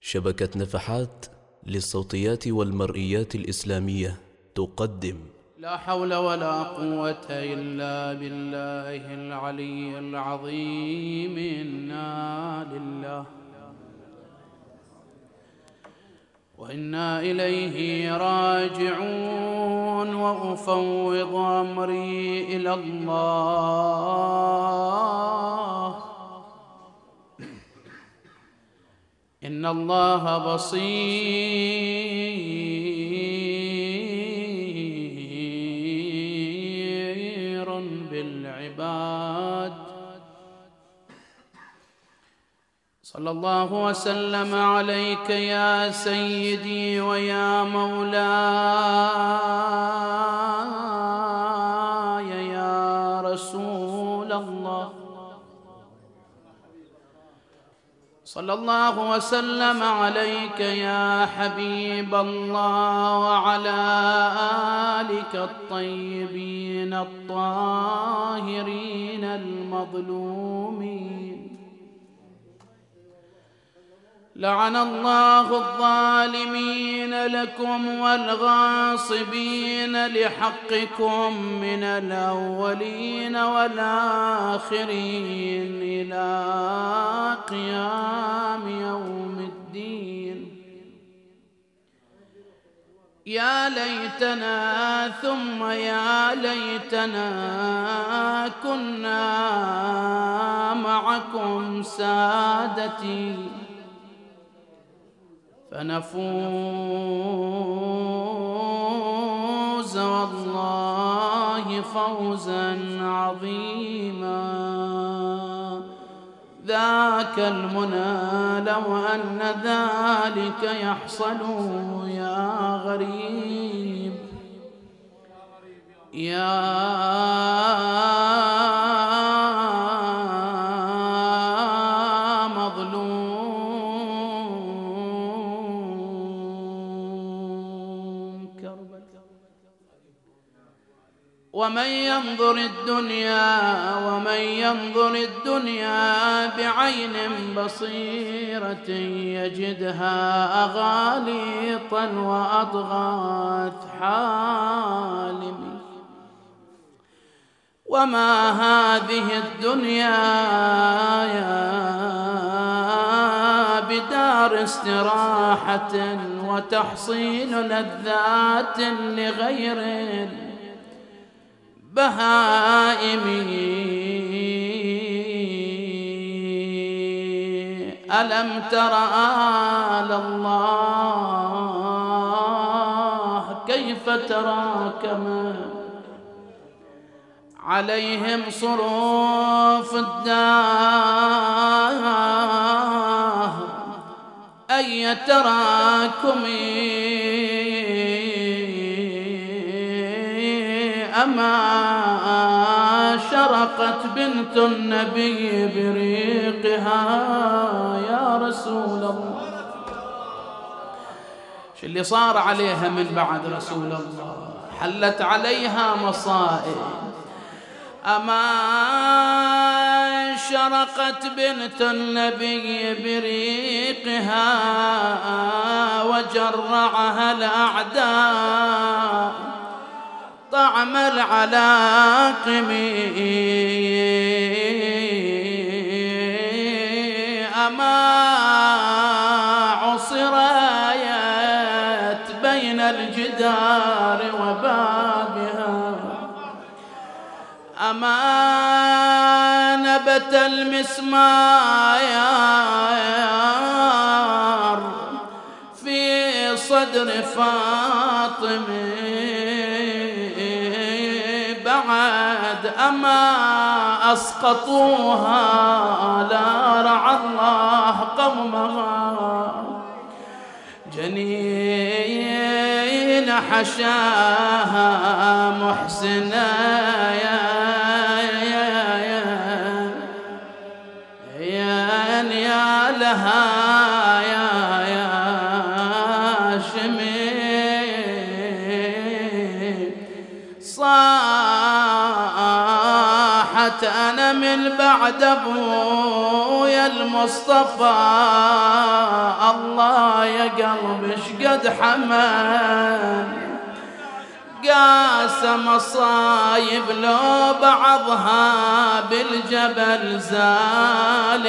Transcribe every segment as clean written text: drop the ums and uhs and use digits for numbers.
شبكة نفحات للصوتيات والمرئيات الإسلامية تقدم لا حول ولا قوة إلا بالله العلي العظيم. إنا لله وإنا إليه راجعون، وأفوض أمري إلى الله. إن الله بصير بالعباد. صلى الله وسلم عليك يا سيدي ويا مولاي يا رسول الله. صلى الله وسلم عليك يا حبيب الله وعلى آلك الطيبين الطاهرين المظلومين. لعن الله الظالمين لكم والغاصبين لحقكم من الأولين والآخرين إلى قيام يوم الدين. يا ليتنا ثم يا ليتنا كنا معكم سادتي فنفوز والله فوزا عظيما. ذاك المنى لو أن ذلك يحصل يا غريب يا ومن ينظر الدنيا بعين بصيرة يجدها أغاليطا وأضغاث حالم. وما هذه الدنيا بدار استراحة وتحصيل لذات لغير بهائم. ألم تر آل الله كيف تراكم عليهم صروف الدهر أي تراكم. أما شرقت بنت النبي بريقها يا رسول الله. شو اللي صار عليها من بعد رسول الله؟ حلت عليها مصائب. أما شرقت بنت النبي بريقها وجرعها الأعداء طعم العلاقم. أما عصرت بين الجدار وبابها. أما نبت المسمار في صدر فاطمة بعد. أما أسقطوها لا رعى الله قومها. جنين حشاها محسنا يا لها يا شمي. صاحت أنا من بعد أبويا المصطفى الله يا قلبي شقد حمل، قاسم مصايب لو بعضها بالجبل زال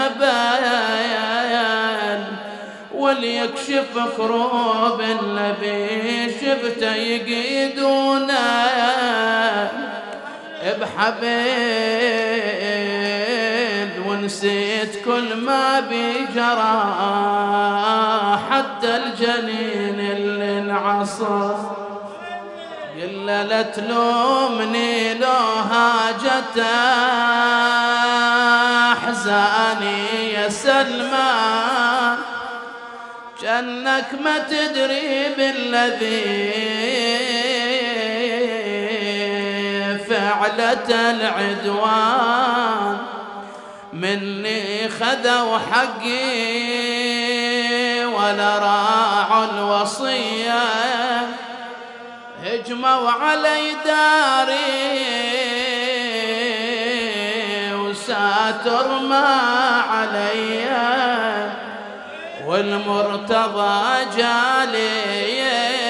الجبل، واللي يكشف كروب النبي شفته يقيدونه بحبل، ونسيت كل ما بجرى حتى الجنين اللي انعصى. قل لا تلومني لو هاجت احزاني يا سلمان، جنك ما تدري بالذي فعلة العدوان، مني خذوا حقي ولا راعوا الوصية، هجموا علي داري وساتر ما علي، والمرتضى جالي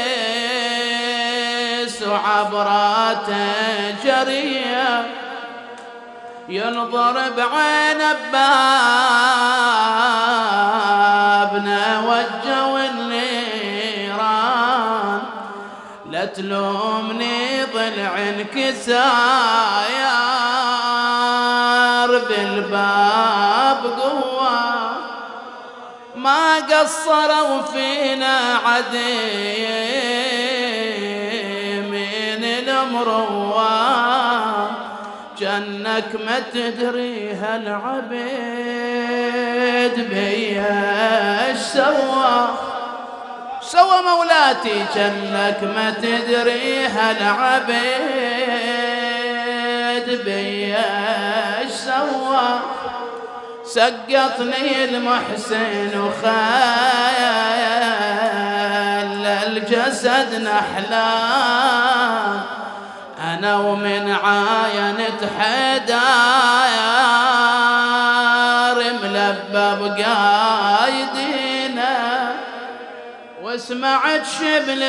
وعبراته جريه، ينظر بعين بابنا وجهوا النيران، لا تلومني ضلع انكساير بالباب قوة، ما قصروا فينا عدي من الامروان، جنك ما تدري هالعبيد بيا ايش سوى مولاتي، جنك ما تدري هالعبيد بيا ايش سوى، سقطني المحسن وخلى الجسد نحلان، أنا ومن عاينة حدار ملبب قايدينا، وسمعت شبل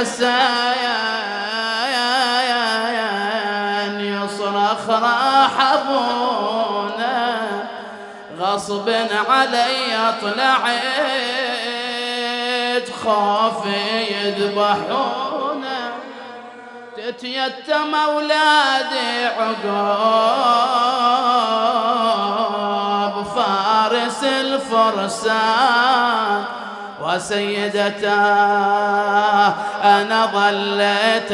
الحسايان يصرخ راح أبونا، غصب علي طلعت خوفي يذبحونا، تتيتم أولادي عقاب فارس الفرسان، وسيدته أنا ظليت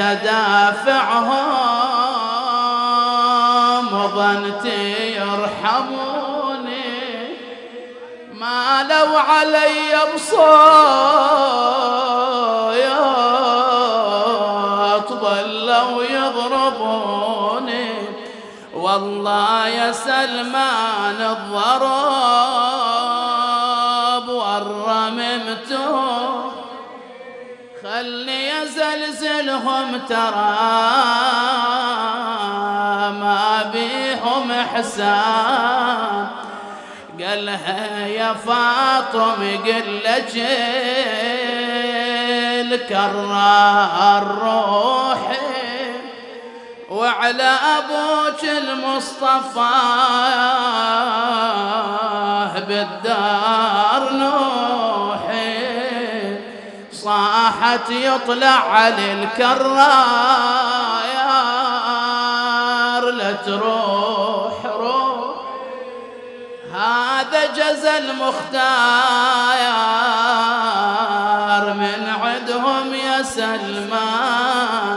أدافعهم وظنتي يرحموني، ما لو علي بصوت ظلوا يضربوني، والله يا سلمان الضرب والرممتهم، خلني أزلزلهم ترى ما بيهم إحسان، قالها يا فاطم قل لك الكرار روحي، وعلى أبوك المصطفى بالدار نوحي، صاحت يطلع على الكرار لا تروح هذا جزى المختار من عدهم يا سلمان،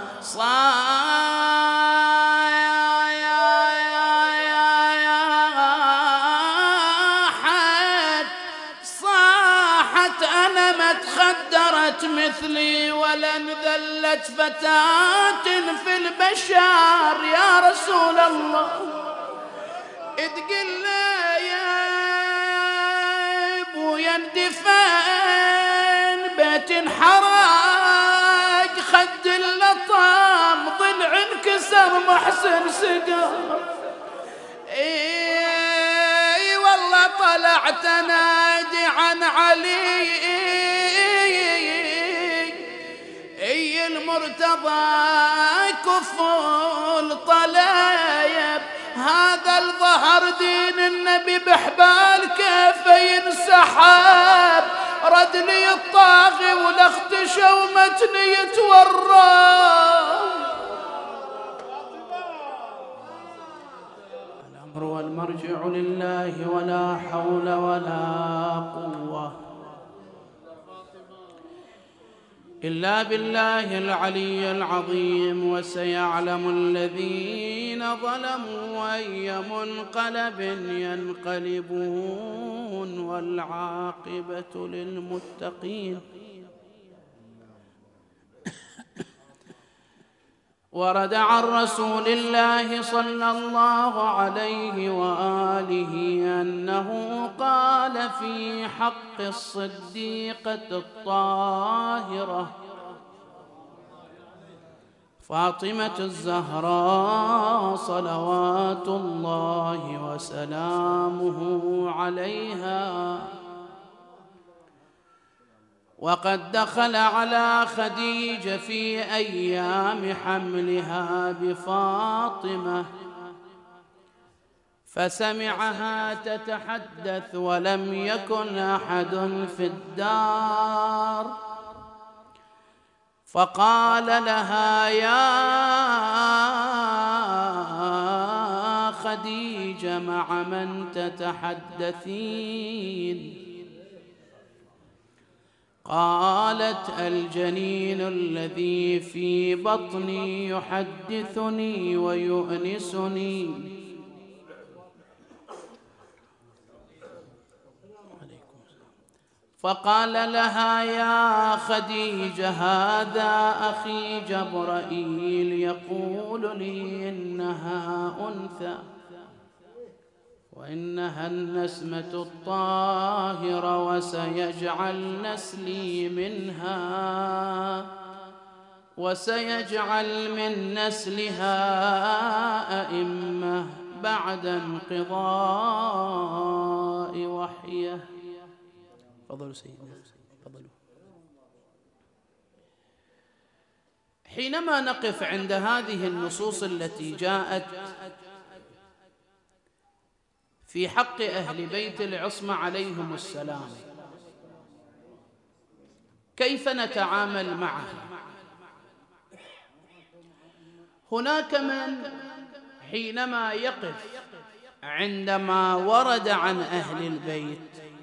صاحت أنا ما تخدرت مثلي ولا انذلت فتاة في البشر، يا رسول الله تقل يا ابويا اندفن بيت انحرق، خد اللطام ضلع انكسر محسن سقر، اي والله طلعت انادي عن علي تضاكف الطليب، هذا الظهر دين النبي بحبال كيف ينسحب، رد لي الطاغي ولا اختشى ومتني يتورى. الأمر والمرجع لله ولا حول ولا قوة إلا بالله العلي العظيم. وسيعلم الذين ظلموا أي منقلب ينقلبون والعاقبة للمتقين. ورد عن رسول الله صلى الله عليه وآله أنه قال في حق الصديقة الطاهرة فاطمة الزهراء صلوات الله وسلامه عليها، وقد دخل على خديجة في أيام حملها بفاطمة فسمعها تتحدث ولم يكن أحد في الدار، فقال لها يا خديجة مع من تتحدثين؟ قالت الجنين الذي في بطني يحدثني ويؤنسني. فقال لها يا خديجة هذا أخي جبرائيل يقول لي إنها أنثى وإنها النسمة الطاهرة وسيجعل نسلي منها وسيجعل من نسلها أئمة بعد انقضاء وحيه. تفضلوا سيدنا تفضلوا. حينما نقف عند هذه النصوص التي جاءت في حق أهل بيت العصمة عليهم السلام، كيف نتعامل معها؟ هناك من حينما يقف عندما ورد عن أهل البيت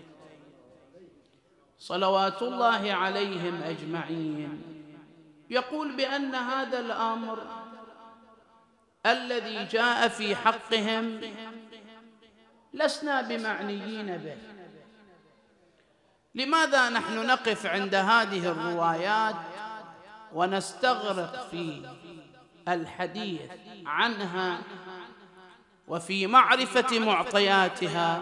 صلوات الله عليهم أجمعين يقول بأن هذا الأمر الذي جاء في حقهم لسنا بمعنيين به. لماذا نحن نقف عند هذه الروايات ونستغرق في الحديث عنها وفي معرفة معطياتها؟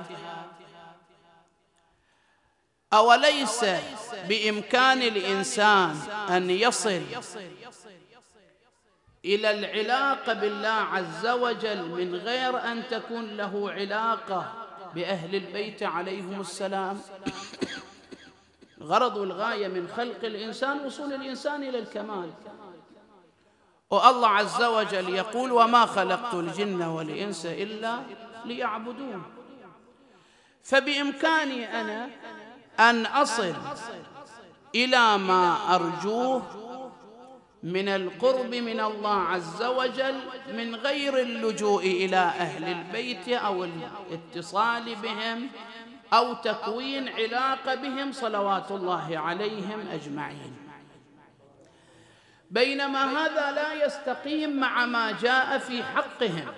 أوليس بإمكان الإنسان أن يصل إلى العلاقة بالله عز وجل من غير أن تكون له علاقة بأهل البيت عليهم السلام؟ غرض والغاية من خلق الإنسان وصول الإنسان إلى الكمال، والله عز وجل يقول وما خلقت الجن والإنس إلا ليعبدون. فبإمكاني أنا أن أصل إلى ما أرجوه من القرب من الله عز وجل من غير اللجوء إلى أهل البيت أو الاتصال بهم أو تكوين علاقة بهم صلوات الله عليهم أجمعين. بينما هذا لا يستقيم مع ما جاء في حقهم.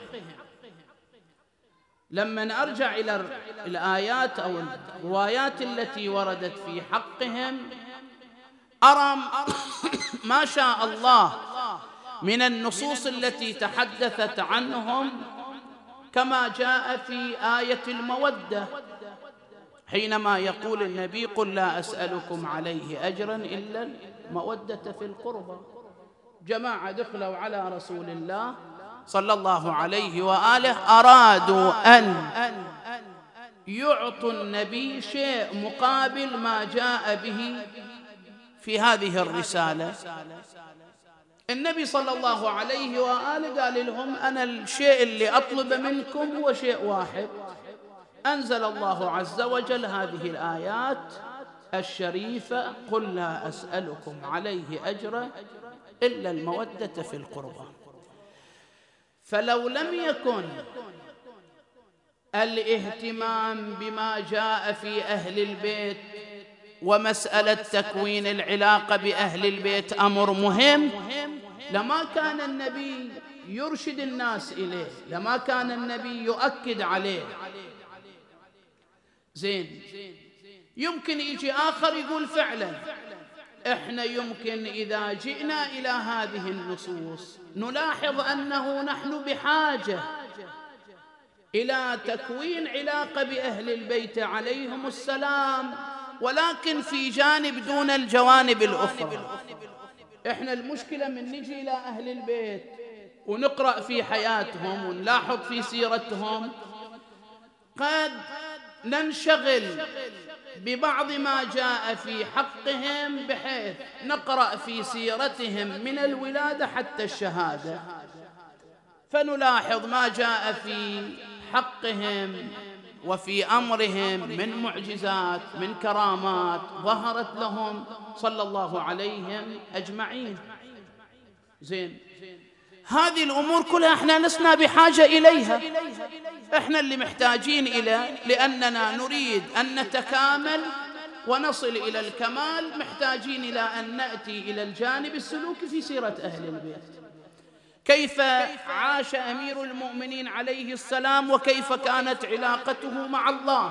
لما أرجع إلى الآيات أو الروايات التي وردت في حقهم أرى ما شاء الله من النصوص التي تحدثت عنهم كما جاء في آية المودة حينما يقول النبي قل لا أسألكم عليه أجرا إلا المودة في القربى. جماعة دخلوا على رسول الله صلى الله عليه وآله أرادوا أن يعطوا النبي شيء مقابل ما جاء به في هذه الرسالة. النبي صلى الله عليه وآله قال لهم: أنا الشيء اللي أطلب منكم هو شيء واحد. أنزل الله عز وجل هذه الآيات الشريفة: قل لا أسألكم عليه أجرا إلا المودة في القربى. فلو لم يكن الاهتمام بما جاء في أهل البيت ومسألة تكوين العلاقة بأهل البيت أمر مهم، لما كان النبي يرشد الناس إليه، لما كان النبي يؤكد عليه. زين، يمكن يجي آخر يقول: فعلا إحنا يمكن إذا جئنا إلى هذه النصوص نلاحظ أنه نحن بحاجة إلى تكوين علاقة بأهل البيت عليهم السلام، ولكن في جانب دون الجوانب الأخرى. إحنا المشكلة من نجي إلى أهل البيت ونقرأ في حياتهم ونلاحظ في سيرتهم، قد ننشغل ببعض ما جاء في حقهم بحيث نقرأ في سيرتهم من الولادة حتى الشهادة، فنلاحظ ما جاء في حقهم وفي أمرهم من معجزات، من كرامات ظهرت لهم صلى الله عليهم أجمعين. زين، هذه الأمور كلها احنا لسنا بحاجة إليها، احنا اللي محتاجين إلى، لأننا نريد أن نتكامل ونصل إلى الكمال، محتاجين إلى أن نأتي إلى الجانب السلوكي في سيرة أهل البيت. كيف عاش أمير المؤمنين عليه السلام، وكيف كانت علاقته مع الله،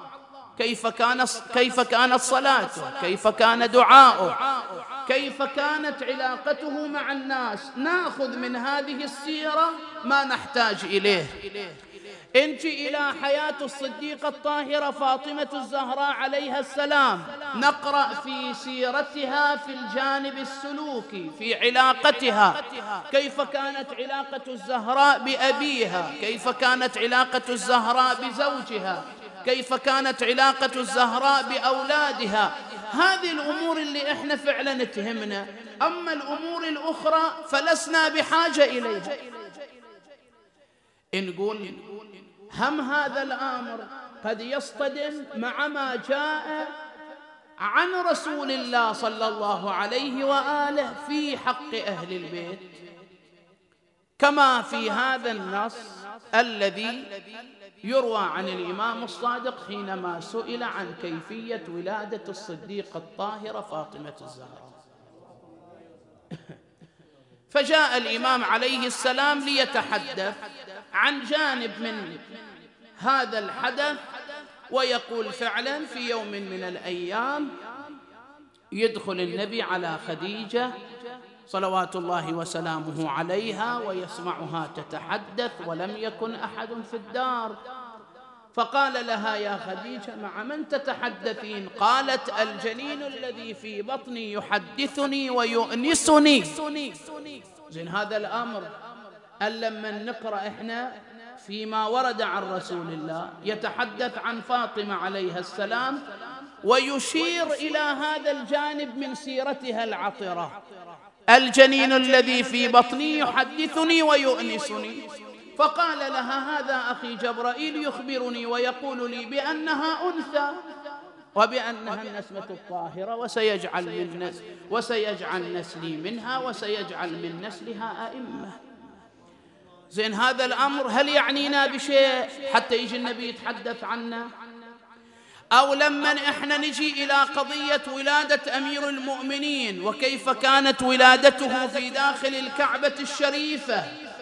كيف كانت صلاته، كيف كان دعاؤه، كيف كانت علاقته مع الناس. نأخذ من هذه السيرة ما نحتاج إليه. انجي إلى حياة الصديقة الطاهرة فاطمة الزهراء عليها السلام، نقرأ في سيرتها في الجانب السلوكي في علاقتها، كيف كانت علاقة الزهراء بأبيها، كيف كانت علاقة الزهراء بزوجها، كيف كانت علاقة الزهراء بأولادها. هذه الأمور اللي إحنا فعلا تهمنا، أما الأمور الأخرى فلسنا بحاجة إليها. نقول هم هذا الأمر قد يصطدم مع ما جاء عن رسول الله صلى الله عليه وآله في حق أهل البيت، كما في هذا النص الذي يروى عن الإمام الصادق حينما سئل عن كيفية ولادة الصديقة الطاهرة فاطمة الزهراء، فجاء الإمام عليه السلام ليتحدث عن جانب من هذا الحدث، ويقول: فعلا في يوم من الأيام يدخل النبي على خديجة صلوات الله وسلامه عليها ويسمعها تتحدث ولم يكن أحد في الدار، فقال لها: يا خديجة مع من تتحدثين؟ قالت: الجنين الذي في بطني يحدثني ويؤنسني. زين، هذا الأمر لما نقرأ إحنا فيما ورد عن رسول الله يتحدث عن فاطمة عليها السلام ويشير إلى هذا الجانب من سيرتها العطرة: الجنين الذي في بطني يحدثني ويؤنسني. فقال لها: هذا أخي جبرائيل يخبرني ويقول لي بأنها أنثى وبأنها النسمة الطاهرة، وسيجعل نسلي منها وسيجعل من نسلها أئمة. زين، هذا الأمر هل يعنينا بشيء حتى يجي النبي يتحدث عنا؟ أو لما إحنا نجي إلى قضية ولادة أمير المؤمنين وكيف كانت ولادته في داخل الكعبة الشريفة،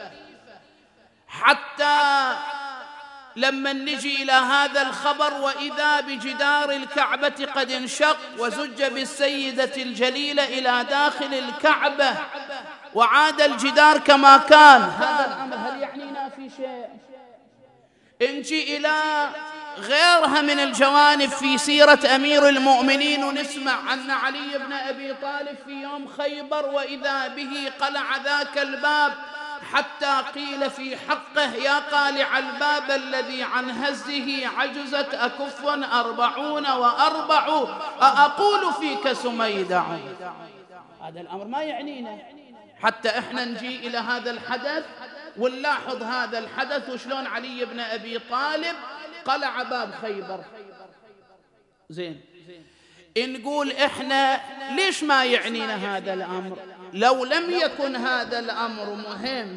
حتى لما نجي إلى هذا الخبر وإذا بجدار الكعبة قد انشق وزج بالسيدة الجليلة إلى داخل الكعبة وعاد الجدار كما كان، هذا الأمر هل يعنينا في شيء؟ نجي إلى غيرها من الجوانب في سيرة أمير المؤمنين ونسمع أن علي بن أبي طالب في يوم خيبر وإذا به قلع ذاك الباب حتى قيل في حقه: يا قالع الباب الذي عن هزه عجزت أكف 40 و4 أقول فيك سميدع. هذا الأمر ما يعنينا، حتى احنا نجي إلى هذا الحدث ونلاحظ هذا الحدث وشلون علي بن أبي طالب قلع باب خيبر. زين، نقول احنا ليش ما يعنينا هذا الأمر؟ لو لم يكن هذا الأمر مهم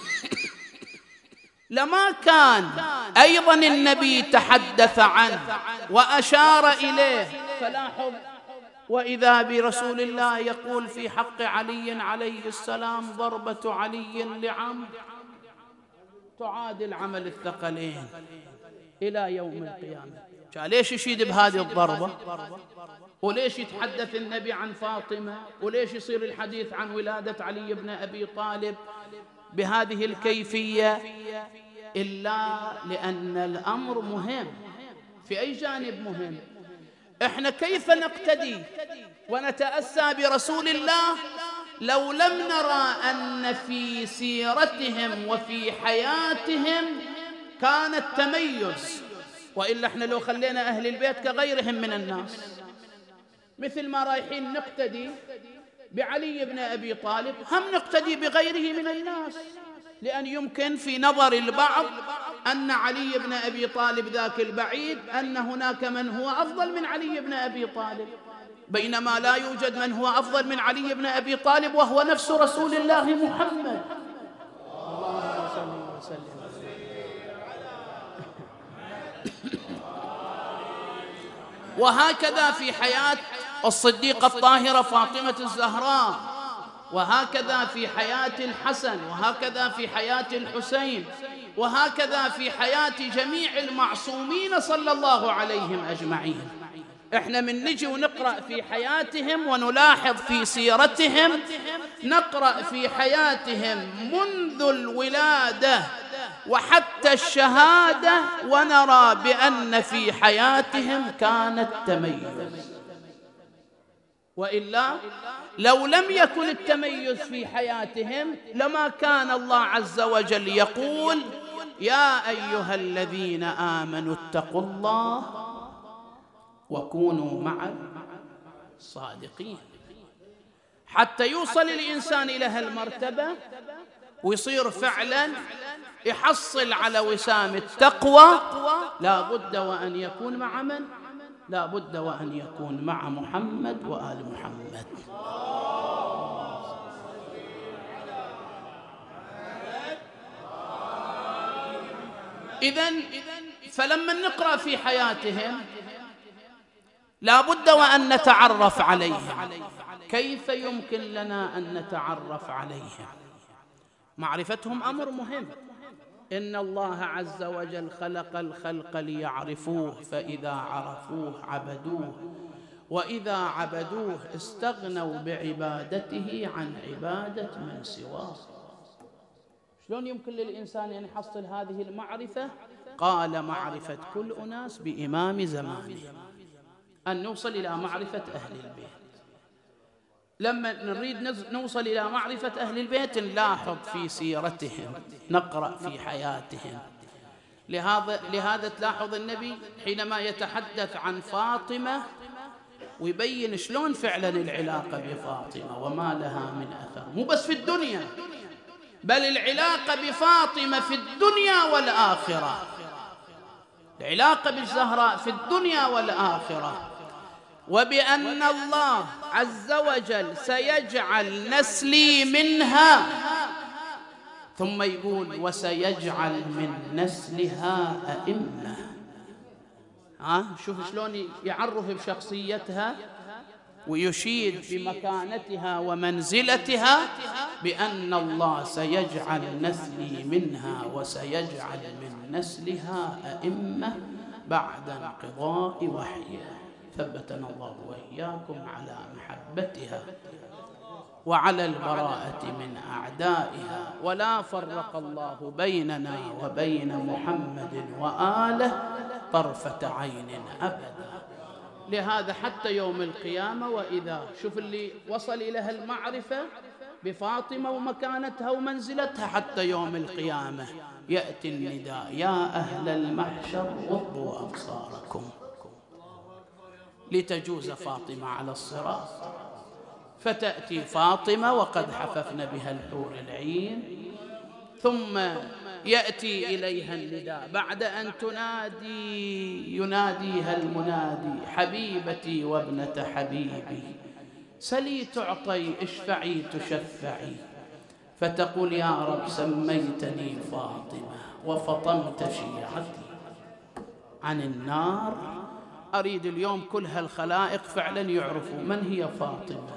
لما كان أيضا النبي تحدث عنه وأشار إليه. فلاحظ، وإذا برسول الله يقول في حق علي عليه السلام: ضربة علي لعمرو تعادل عمل الثقلين إلى يوم القيامة. ليش يشيد بهذه الضربة؟ وليش يتحدث النبي عن فاطمة؟ وليش يصير الحديث عن ولادة علي بن أبي طالب بهذه الكيفية؟ إلا لأن الأمر مهم. في أي جانب مهم؟ إحنا كيف نقتدي ونتأسى برسول الله لو لم نرى أن في سيرتهم وفي حياتهم كان التميز؟ وإلا إحنا لو خلينا أهل البيت كغيرهم من الناس، مثل ما رايحين نقتدي بعلي بن أبي طالب هم نقتدي بغيره من الناس، لأن يمكن في نظر البعض أن علي بن أبي طالب ذاك البعيد أن هناك من هو أفضل من علي بن أبي طالب، بينما لا يوجد من هو أفضل من علي بن أبي طالب وهو نفس رسول الله محمد. اللهم صل وسلم. وهكذا في حياة الصديقة الطاهرة فاطمة الزهراء، وهكذا في حياة الحسن، وهكذا في حياة الحسين، وهكذا في حياة جميع المعصومين صلى الله عليهم أجمعين. احنا من نجي ونقرأ في حياتهم ونلاحظ في سيرتهم، نقرأ في حياتهم منذ الولادة وحتى الشهادة ونرى بأن في حياتهم كان التميز. وإلا لو لم يكن التميز في حياتهم لما كان الله عز وجل يقول: يا أيها الذين آمنوا اتقوا الله وكونوا مع الصادقين. حتى يوصل الإنسان إلى هالمرتبة ويصير فعلا يحصل على وسام التقوى، لا بد وأن يكون مع من؟ لا بد وأن يكون مع محمد وآل محمد. إذن فلما نقرأ في حياتهم لا بد وأن نتعرف عليهم. كيف يمكن لنا أن نتعرف عليهم؟ معرفتهم أمر مهم. إن الله عز وجل خلق الخلق ليعرفوه، فإذا عرفوه عبدوه، وإذا عبدوه استغنوا بعبادته عن عبادة من سواه. شلون يمكن للإنسان أن يحصل هذه المعرفة؟ قال: معرفة كل أناس بإمام زمانه، أن نوصل إلى معرفة أهل البيت. لما نريد نوصل إلى معرفة أهل البيت نلاحظ في سيرتهم، نقرأ في حياتهم. لهذا تلاحظ النبي حينما يتحدث عن فاطمة ويبين شلون فعلا العلاقة بفاطمة وما لها من أثر، مو بس في الدنيا بل العلاقة بفاطمة في الدنيا والآخرة، العلاقة بالزهراء في الدنيا والآخرة، وبأن الله عز وجل سيجعل نسلي منها، ثم يقول: وسيجعل من نسلها أئمة. شوف شلون يعرف بشخصيتها ويشيد بمكانتها ومنزلتها، بأن الله سيجعل نسلي منها وسيجعل من نسلها أئمة بعد انقضاء وحيه. ثبتنا الله وإياكم على محبتها وعلى البراءة من أعدائها، ولا فرق الله بيننا وبين محمد وآله طرفة عين أبدا. لهذا حتى يوم القيامة، وإذا شوف اللي وصل إلى المعرفة بفاطمة ومكانتها ومنزلتها، حتى يوم القيامة يأتي النداء: يا أهل المحشر غضوا أبصاركم لتجوز فاطمة على الصراط، فتأتي فاطمة وقد حففن بها الحور العين، ثم يأتي إليها النداء بعد أن يناديها المنادي: حبيبتي وابنة حبيبي، سلي تعطي، اشفعي تشفعي. فتقول: يا رب سميتني فاطمة وفطمت شيعتي عن النار. أريد اليوم كل هالخلائق فعلا يعرفوا من هي فاطمة،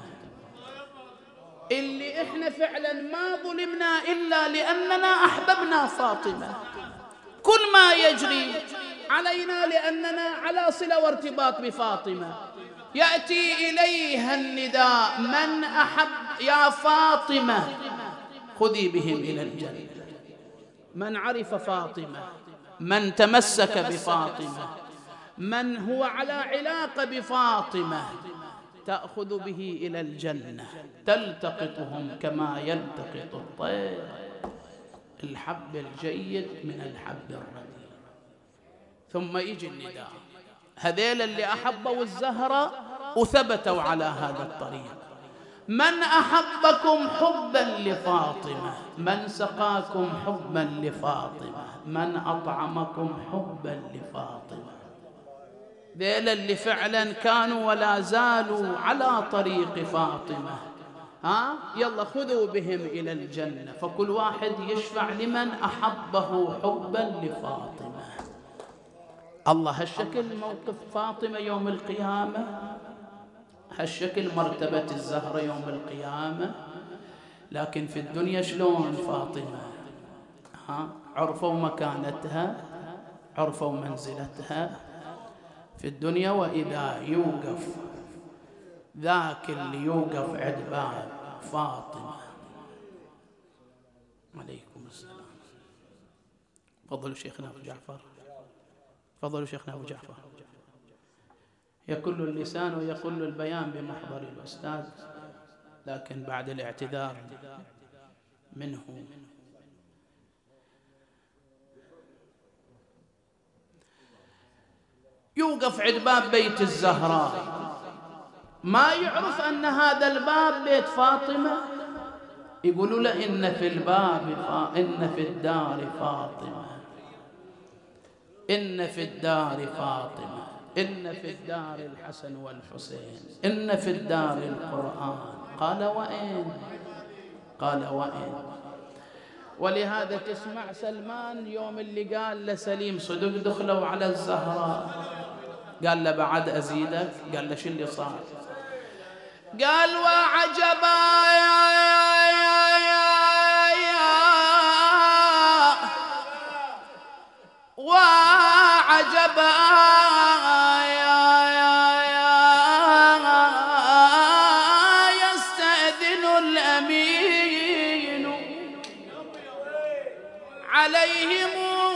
اللي إحنا فعلا ما ظلمنا إلا لأننا أحببنا فاطمة. كل ما يجري علينا لأننا على صلة وارتباط بفاطمة. يأتي إليها النداء: من أحب يا فاطمة خذي بهم إلى الجنة. من عرف فاطمة، من تمسك بفاطمة، من هو على علاقة بفاطمة، تأخذ به إلى الجنة، تلتقطهم كما يلتقط الطير الحب الجيد من الحب الرديء. ثم يجي النداء: هذيل اللي أحبوا الزهرة وثبتوا على هذا الطريق. من أحبكم حبا لفاطمة، من سقاكم حبا لفاطمة، من أطعمكم حبا لفاطمة. ذيل اللي فعلا كانوا ولا زالوا على طريق فاطمة. يلا خذوا بهم إلى الجنة. فكل واحد يشفع لمن أحبه حبا لفاطمة. الله هالشكل موقف فاطمة يوم القيامة، هالشكل مرتبة الزهرة يوم القيامة. لكن في الدنيا شلون فاطمة؟ عرفوا مكانتها، عرفوا منزلتها في الدنيا. وإذا يوقف ذاك اللي يوقف عند باب فاطمة، عليكم السلام، تفضلوا شيخنا أبو جعفر، تفضلوا شيخنا أبو جعفر. يكل اللسان ويقل البيان بمحضر الأستاذ، لكن بعد الاعتذار منه. يوقف عند باب بيت الزهراء، ما يعرف أن هذا الباب بيت فاطمة. يقولوا له: إن في الباب إن في الدار فاطمة، إن في الدار فاطمة، إن في الدار الحسن والحسين، إن في الدار القرآن. قال: وإن؟ قال: وإن؟ ولهذا تسمع سلمان يوم اللي قال لسليم صدق دخلوا على الزهراء، قال له: بعد أزيدك؟ قال له: شو اللي صار؟ قال: وعجبا وعجبا يستأذن الأمين عليهم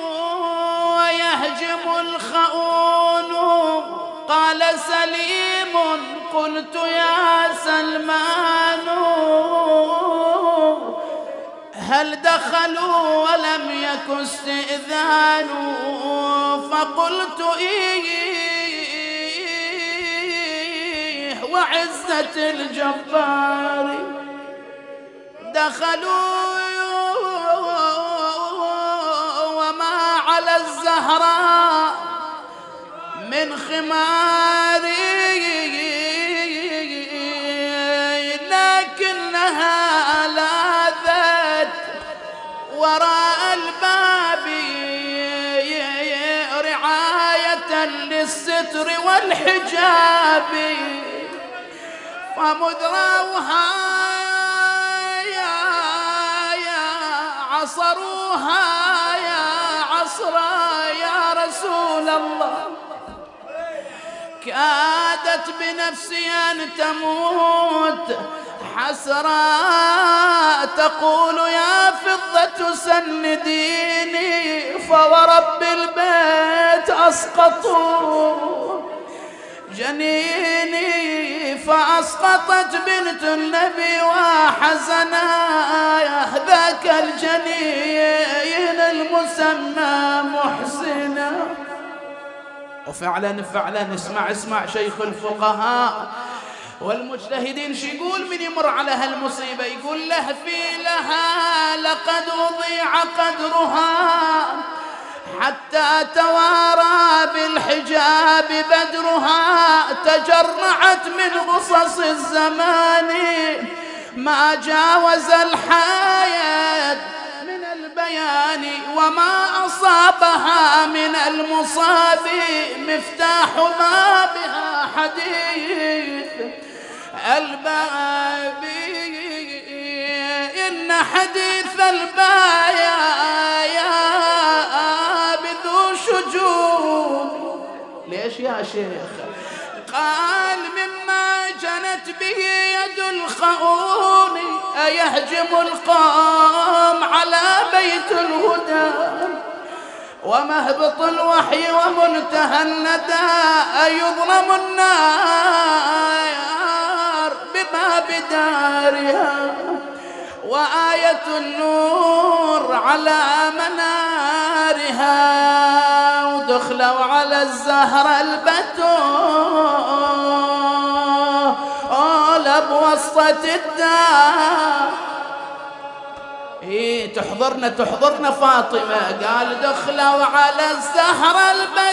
ويهجم الخؤون. قال سليم: قلت يا سلمان هل دخلوا ولم يك استئذان؟ فقلت: إيه وعزة الجبار دخلوا وما على الزهراء من خماري، لكنها لاذت وراء الباب رعاية للستر والحجاب. فمذ روها عصروها يا عصرا يا رسول الله، كادت بنفسي أن تموت حسرا، تقول يا فضة سنديني، فورب البيت أسقطوا جنيني، فأسقطت بنت النبي وحزنا ذاك الجنين المسمى محسنا. وفعلا اسمع شيخ الفقهاء: والمجتهدين شو يقول من يمر على هالمصيبة؟ يقول له في لها لقد أضيع قدرها حتى توارى بالحجاب بدرها، تجرعت من غصص الزمان ما جاوز الحياة من البيان، وما أصابها من المصاب مفتاح ما بها حديث الباب. إن حديث البايا بذو شجون. ليش يا شيخ؟ قال مما جنت به يد الخؤون أيهجم القوم على بيت الهدى، ومهبط الوحي ومنتهى الندى أيظلم النار بباب دارها، وآية النور على منارها، ودخلوا على الزهرة البتول بوسط الدار. تحضرنا فاطمة. قال دخلوا على الزهرة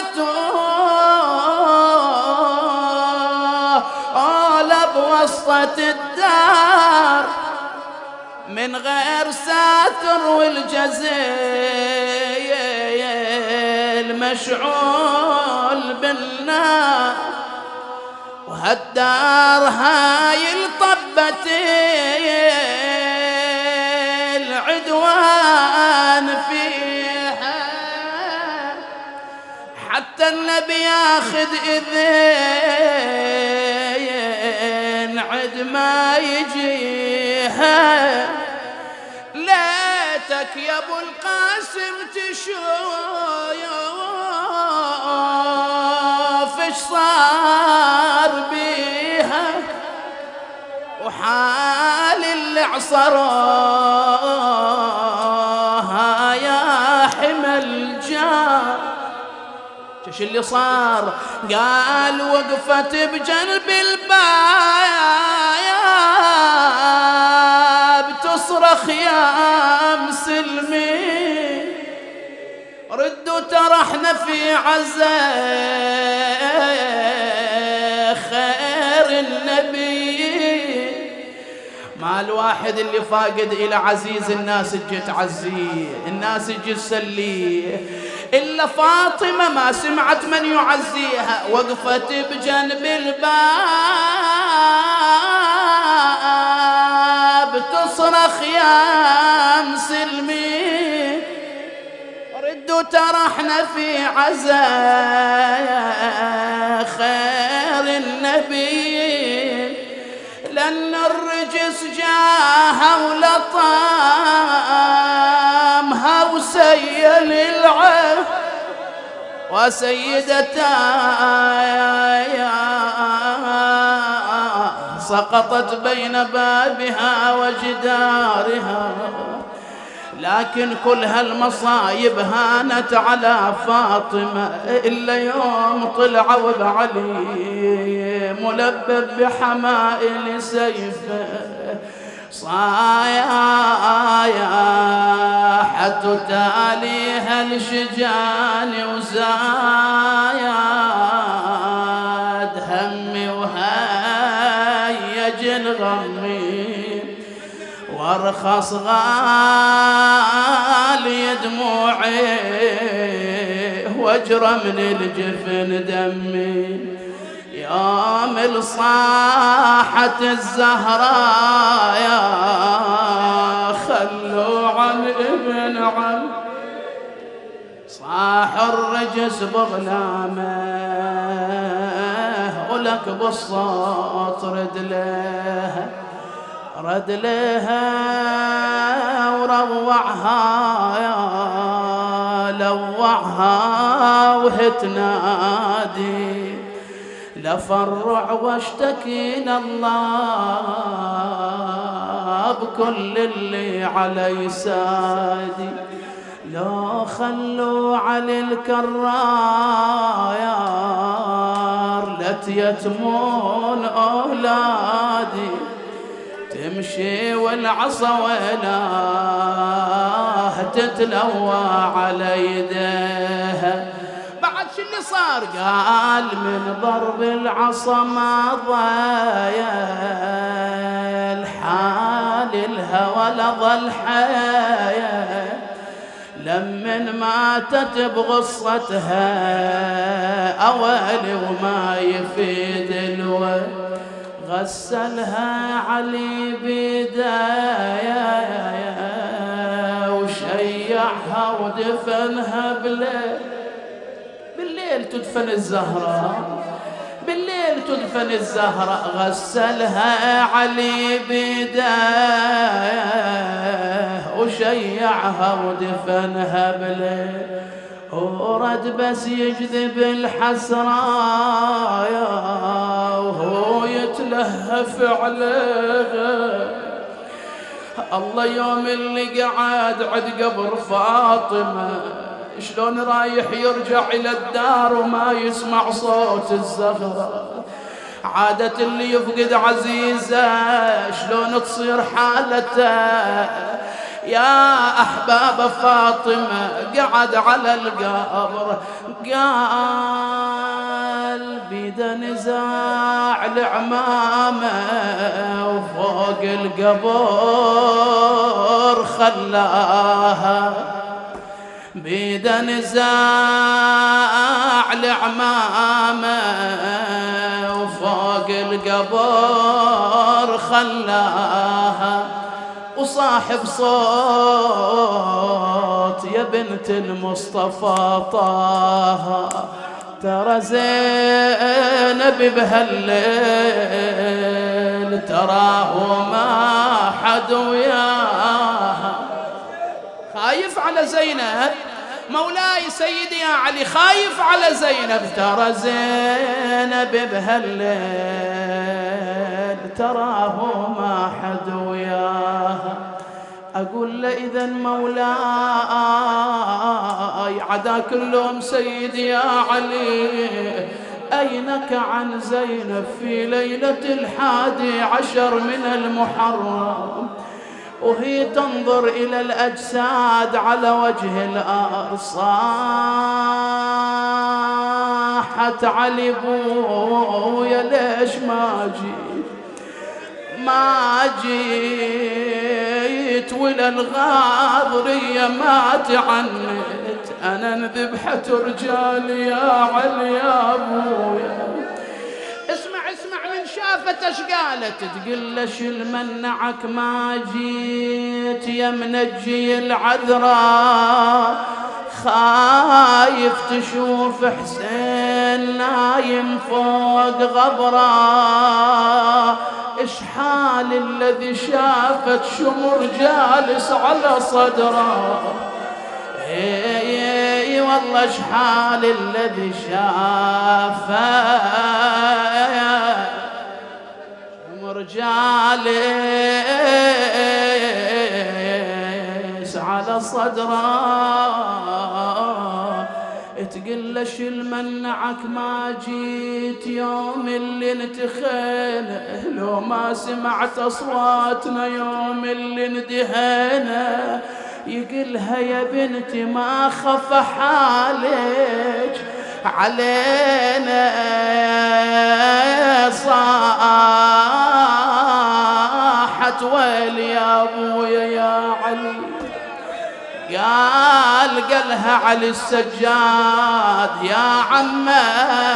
البتول بوسط الدار من غير ساتر، والجزيل مشعول بالنار، وهالدار هاي الطبت العدوان فيها، حتى النبي ياخذ إذن عد ما يجيها. ليتك يا ابو القاسم تشوف ايش صار بيها، وحال اللي عصروها يا حمل جار. ايش اللي صار؟ قال وقفت بجنب الباب تصرخ يا مسلمين، ردوا ترحنا في عزاء خير النبي. ما الواحد اللي فاقد إلى عزيز الناس تجي تعزيه، الناس تجي تسليه، إلا فاطمة ما سمعت من يعزيها، وقفت بجنب الباب تصرخ يا مسلمين، ردوا ترحنا في عزاء خير النبي، لأن الرجس جاها ولطامها وسيل العين، وسيدتها سقطت بين بابها وجدارها، لكن كل هالمصايب هانت على فاطمة إلا يوم طلعوا بعلي ملبب بحمائل سيفه، صايحت تاليها الشجان وزايد همي وهيج الغمي، وارخص غالي دموعي واجرى من الجفن دمي، يوم الصاحت الزهراء يا خلوا عن ابن عم، صاح الرجس بغلامه ولك بالصوت رد لها وروعها يا لوعها وهتنادي لفرع واشتكينا الله بكل اللي علي سادي، لو خلوا علي الكرايار لتيتمون أولاد تمشي والعصا ولا تتلوى على يديها. بعد شو اللي صار؟ قال من ضرب العصا ما ضايع الحال الهوى لظل حياة، لمن ماتت بغصتها أولي وما يفيد الويل، غسلها علي بداية وشيعها ودفنها بالليل تدفن الزهرة، بالليل تدفن الزهرة. غسلها علي بداية وشيعها ودفنها بالليل، ورد بس يجذب الحسرايا وهو يتلهف عليها. الله يوم اللي قعد عد قبر فاطمة شلون رايح يرجع إلى الدار وما يسمع صوت الزهرة. عادة اللي يفقد عزيزة شلون تصير حالته. يا أحباب فاطمة قعد على القبر قال بيده نزاع العمامة وفوق القبر خلاها، بيده نزاع العمامة وفوق القبر خلاها، وصاحب صوت يا بنت المصطفى طه، ترى زينب بهالليل تراه ما حد وياها. خايف على زينب مولاي سيدي يا علي، خايف على زينب، ترى زينب بهالليل تراه ما حد وياها. أقول له إذا مولاي عدا كلهم سيدي يا علي، أينك عن زينب في ليلة 11 من المحرم وهي تنظر إلى الأجساد على وجه الأرض؟ صاحت علي بويا ليش ما جيت ولا الغاضرية ما تعنت، أنا انذبحة رجالي يا علي يا أبويا. اسمع من شافت ايش قالت، تقول له شل منعك ما جيت يا منجي العذراء، خايف تشوف حسين نايم فوق غبره، ايش حال الذي شافت شمر جالس على صدره. اي والله ايش حال الذي شافه شمر جالس على صدره. تقول له شل منعك ما جيت يوم اللي انتخينا، لو ما سمعت اصواتنا يوم اللي اندهينا. يقلها يا بنتي ما خف حالك علينا، صاحت ويل يا ابويا يا علي. قالها علي السجاد يا عمه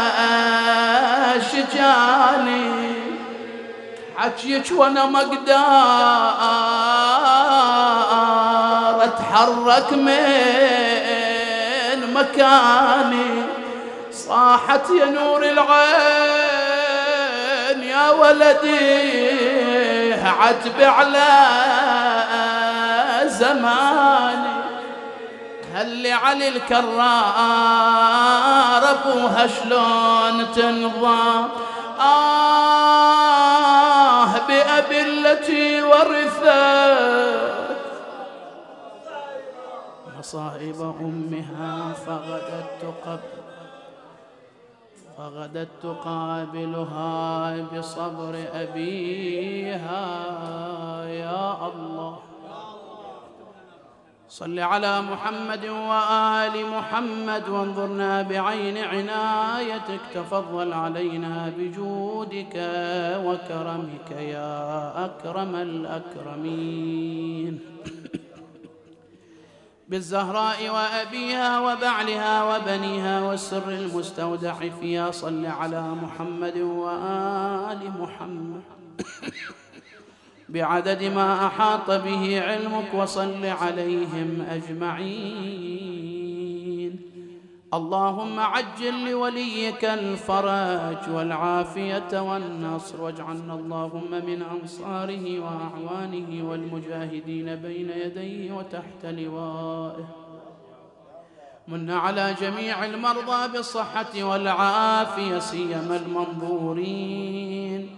شجاني، حجيك وانا ما اقدر اتحرك من مكاني. صاحت يا نور العين يا ولدي عتب على زماني، هل علي الكرار ابوها شلون تنظام. بأبي التي ورثت مصائب أمها فغدت تقبل، فغدت تقابلها بصبر أبيها. يا الله صل على محمد وآل محمد وانظرنا بعين عنايتك، تفضل علينا بجودك وكرمك يا أكرم الأكرمين. بالزهراء وأبيها وبعلها وبنيها والسر المستودع فيها، صل على محمد وآل محمد بعدد ما أحاط به علمك، وصل عليهم أجمعين. اللهم عجل لوليك الفرج والعافية والنصر، واجعلنا اللهم من أنصاره وأعوانه والمجاهدين بين يديه وتحت لوائه. من على جميع المرضى بالصحة والعافية سيما المنظورين.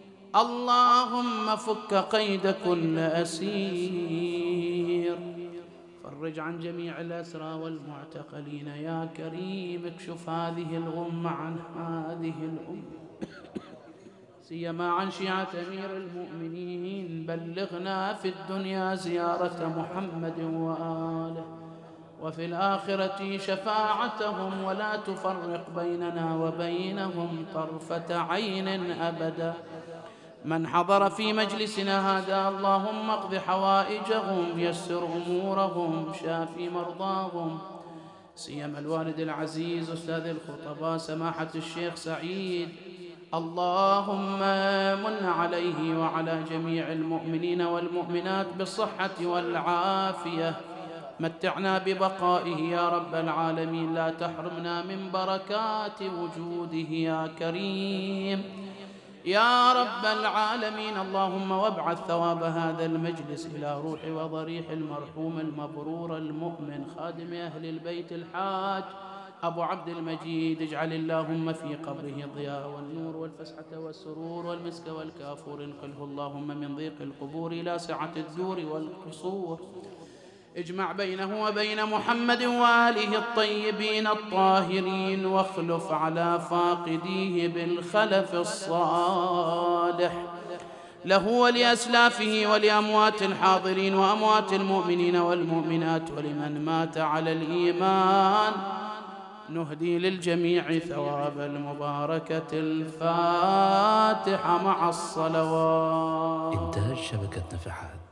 اللهم فك قيد كل أسير، فرج عن جميع الأسرى والمعتقلين يا كريم. اكشف هذه الغمة عن هذه الأمة، سيما عن شيعة أمير المؤمنين. بلغنا في الدنيا زيارة محمد وآله، وفي الآخرة شفاعتهم، ولا تفرق بيننا وبينهم طرفة عين أبدا. من حضر في مجلسنا هذا اللهم اقض حوائجهم، يسر أمورهم، شافي مرضاهم، سيما الوالد العزيز أستاذ الخطباء سماحة الشيخ سعيد. اللهم من عليه وعلى جميع المؤمنين والمؤمنات بالصحة والعافية. متعنا ببقائه يا رب العالمين، لا تحرمنا من بركات وجوده يا كريم يا رب العالمين. اللهم وابعث ثواب هذا المجلس إلى روح وضريح المرحوم المبرور المؤمن خادم أهل البيت الحاج أبو عبد المجيد. اجعل اللهم في قبره الضياء والنور والفسحة والسرور والمسك والكافور. انقله اللهم من ضيق القبور إلى سعة الدور والقصور. اجمع بينه وبين محمد وآله الطيبين الطاهرين، واخلف على فاقديه بالخلف الصالح له ولأسلافه ولأموات الحاضرين وأموات المؤمنين والمؤمنات، ولمن مات على الإيمان. نهدي للجميع ثواب المباركة. الفاتحة مع الصلوات. إنتاج شبكة نفحات.